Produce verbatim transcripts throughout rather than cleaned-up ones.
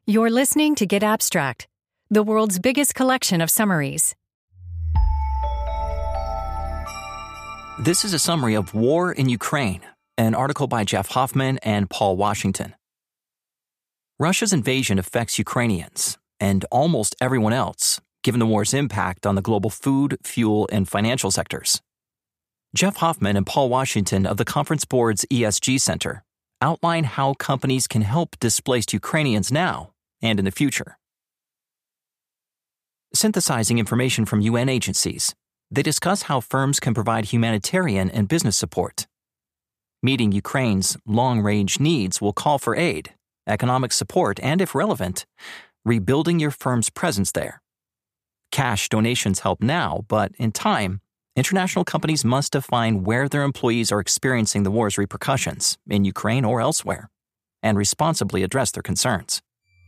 You're listening to Get Abstract, the world's biggest collection of summaries. This is a summary of War in Ukraine, an article by Jeff Hoffman and Paul Washington. Russia's invasion affects Ukrainians and almost everyone else, given the war's impact on the global food, fuel, and financial sectors. Jeff Hoffman and Paul Washington of the Conference Board's E S G Center outline how companies can help displaced Ukrainians now and in the future. Synthesizing information from U N agencies, they discuss how firms can provide humanitarian and business support. Meeting Ukraine's long-range needs will call for aid, economic support, and, if relevant, rebuilding your firm's presence there. Cash donations help now, but in time, international companies must define where their employees are experiencing the war's repercussions, in Ukraine or elsewhere, and responsibly address their concerns.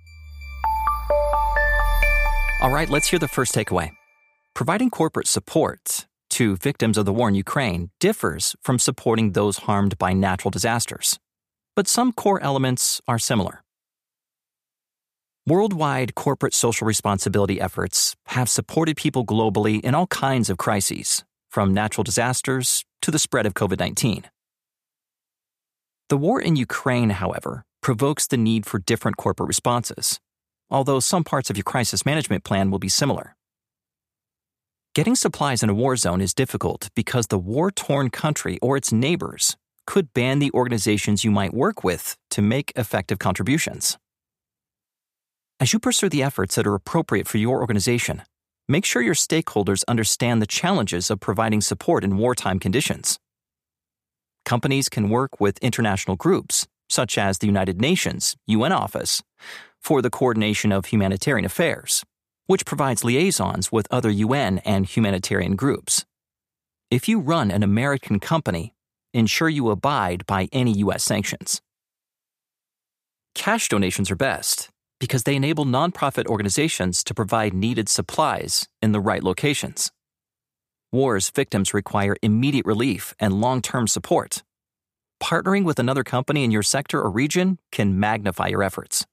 All right, let's hear the first takeaway. Providing corporate support to victims of the war in Ukraine differs from supporting those harmed by natural disasters, but some core elements are similar. Worldwide corporate social responsibility efforts have supported people globally in all kinds of crises, from natural disasters to the spread of covid nineteen. The war in Ukraine, however, provokes the need for different corporate responses, although some parts of your crisis management plan will be similar. Getting supplies in a war zone is difficult because the war-torn country or its neighbors could ban the organizations you might work with to make effective contributions. As you pursue the efforts that are appropriate for your organization, make sure your stakeholders understand the challenges of providing support in wartime conditions. Companies can work with international groups, such as the United Nations U N Office, for the coordination of humanitarian affairs, which provides liaisons with other U N and humanitarian groups. If you run an American company, ensure you abide by any U S sanctions. Cash donations are best because they enable nonprofit organizations to provide needed supplies in the right locations. War's victims require immediate relief and long-term support. Partnering with another company in your sector or region can magnify your efforts.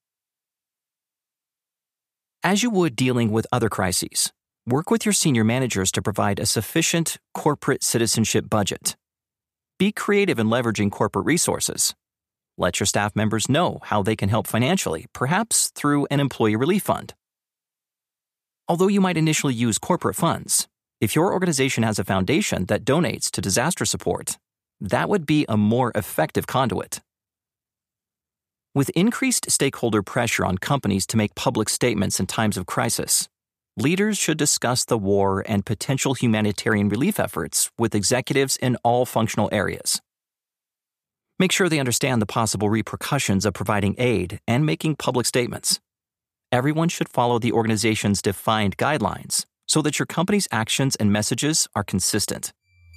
As you would dealing with other crises, work with your senior managers to provide a sufficient corporate citizenship budget. Be creative in leveraging corporate resources. Let your staff members know how they can help financially, perhaps through an employee relief fund. Although you might initially use corporate funds, if your organization has a foundation that donates to disaster support, that would be a more effective conduit. With increased stakeholder pressure on companies to make public statements in times of crisis, leaders should discuss the war and potential humanitarian relief efforts with executives in all functional areas. Make sure they understand the possible repercussions of providing aid and making public statements. Everyone should follow the organization's defined guidelines so that your company's actions and messages are consistent.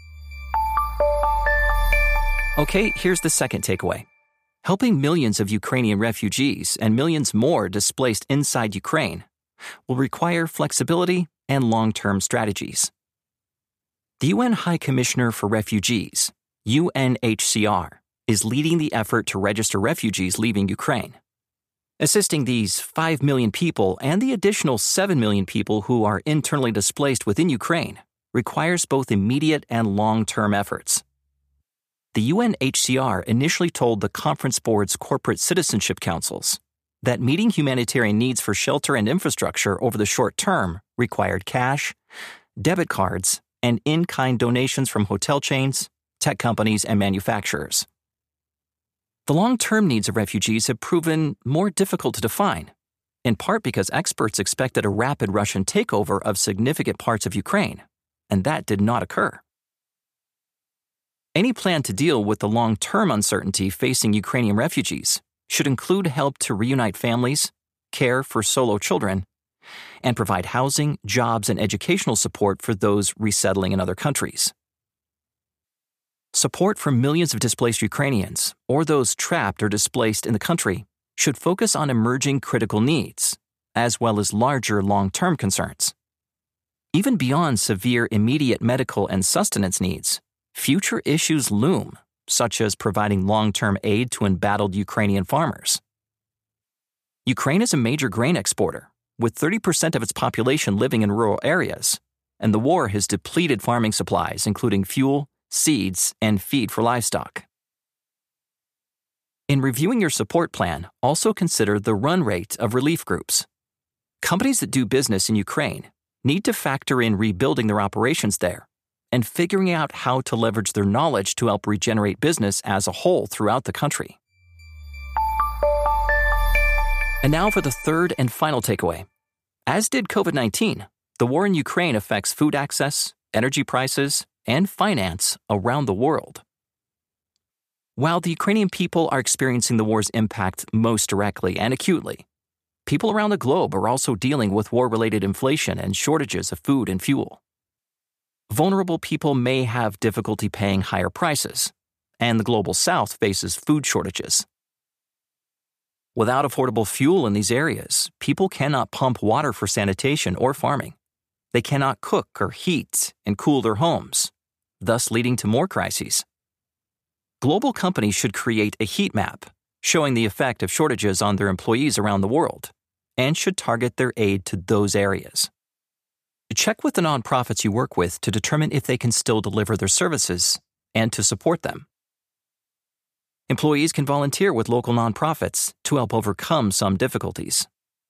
Okay, here's the second takeaway. Helping millions of Ukrainian refugees and millions more displaced inside Ukraine will require flexibility and long-term strategies. The U N High Commissioner for Refugees, U N H C R, is leading the effort to register refugees leaving Ukraine. Assisting these five million people and the additional seven million people who are internally displaced within Ukraine requires both immediate and long-term efforts. The U N H C R initially told the Conference Board's corporate citizenship councils that meeting humanitarian needs for shelter and infrastructure over the short term required cash, debit cards, and in-kind donations from hotel chains, tech companies, and manufacturers. The long-term needs of refugees have proven more difficult to define, in part because experts expected a rapid Russian takeover of significant parts of Ukraine, and that did not occur. Any plan to deal with the long-term uncertainty facing Ukrainian refugees should include help to reunite families, care for solo children, and provide housing, jobs, and educational support for those resettling in other countries. Support for millions of displaced Ukrainians, or those trapped or displaced in the country, should focus on emerging critical needs, as well as larger long-term concerns. Even beyond severe immediate medical and sustenance needs, future issues loom, such as providing long-term aid to embattled Ukrainian farmers. Ukraine is a major grain exporter, with thirty percent of its population living in rural areas, and the war has depleted farming supplies, including fuel, seeds, and feed for livestock. In reviewing your support plan, also consider the run rate of relief groups. Companies that do business in Ukraine need to factor in rebuilding their operations there and figuring out how to leverage their knowledge to help regenerate business as a whole throughout the country. And now for the third and final takeaway. As did COVID nineteen, the war in Ukraine affects food access, energy prices, and finance around the world. While the Ukrainian people are experiencing the war's impact most directly and acutely, people around the globe are also dealing with war-related inflation and shortages of food and fuel. Vulnerable people may have difficulty paying higher prices, and the global south faces food shortages. Without affordable fuel in these areas, people cannot pump water for sanitation or farming. They cannot cook or heat and cool their homes, thus leading to more crises. Global companies should create a heat map showing the effect of shortages on their employees around the world and should target their aid to those areas. Check with the nonprofits you work with to determine if they can still deliver their services and to support them. Employees can volunteer with local nonprofits to help overcome some difficulties.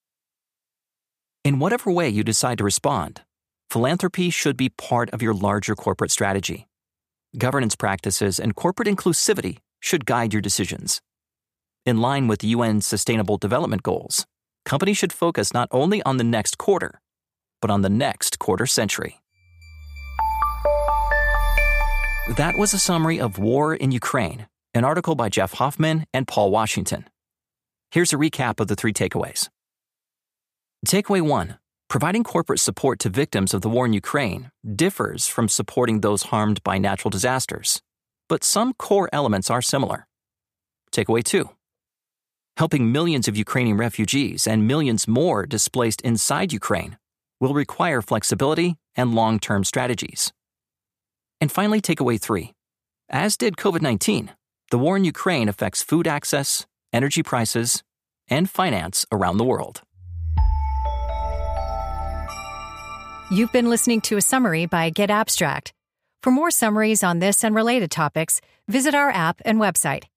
In whatever way you decide to respond, philanthropy should be part of your larger corporate strategy. Governance practices and corporate inclusivity should guide your decisions. In line with the U N Sustainable Development Goals, companies should focus not only on the next quarter, but on the next quarter century. That was a summary of War in Ukraine, an article by Jeff Hoffman and Paul Washington. Here's a recap of the three takeaways. Takeaway one, providing corporate support to victims of the war in Ukraine differs from supporting those harmed by natural disasters, but some core elements are similar. Takeaway two, helping millions of Ukrainian refugees and millions more displaced inside Ukraine will require flexibility and long-term strategies. And finally, takeaway three, as did COVID nineteen, the war in Ukraine affects food access, energy prices, and finance around the world. You've been listening to a summary by Get Abstract. For more summaries on this and related topics, visit our app and website,